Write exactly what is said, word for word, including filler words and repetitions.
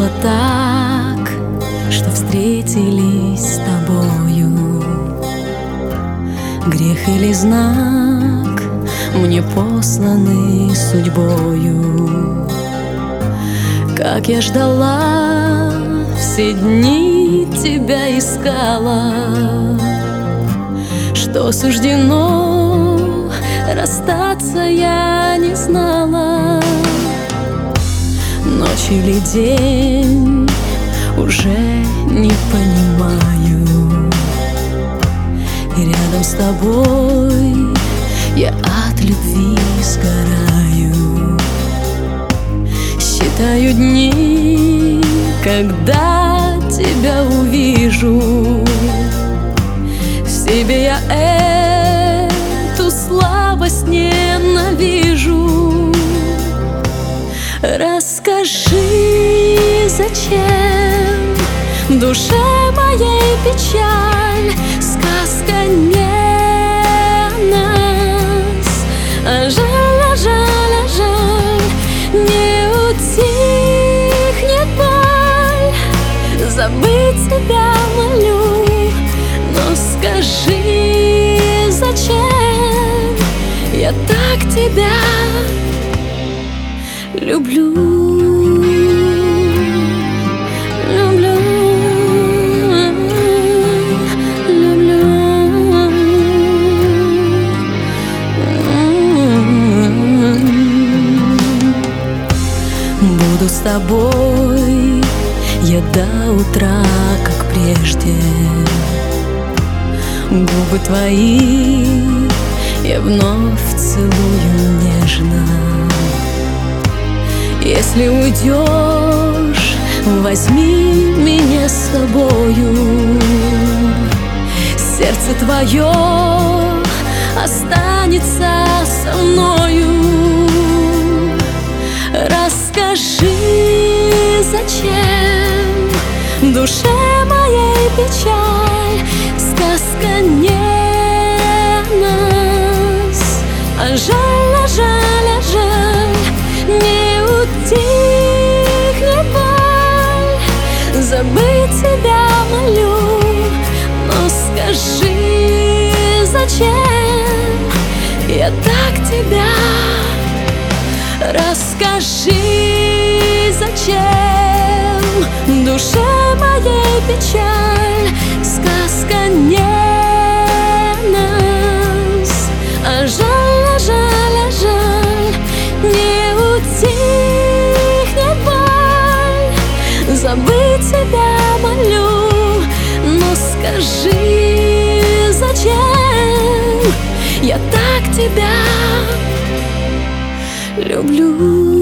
вышло так, что встретились с тобою. Грех или знак мне посланный судьбою. Как я ждала, все дни тебя искала, что суждено расстаться я не знала. Ночь или день уже не понимаю, и рядом с тобой я от любви сгораю. Считаю дни, когда тебя увижу. В себе я эту слабость ненавижу. Расскажи, зачем душе моей печаль? Сказка не о нас, а жаль, а жаль, а жаль, не утихнет боль. Забыть тебя молю, но скажи, зачем я так тебя люблю, люблю, люблю. Буду с тобой я до утра, как прежде. Губы твои я вновь целую нежно. Если уйдешь, возьми меня с собою. Сердце твое останется со мною. Расскажи, зачем душе моей печаль? Сказка не о нас, а жаль, а жаль, а жаль, не утихнет боль. Забыть тебя молю, но скажи, зачем я так тебя. Расскажи, зачем душе моей печаль? Сказка не о нас, а жаль, а жаль, а жаль, не утихнет боль. Забыть тебя молю, но скажи, зачем я так тебя люблю.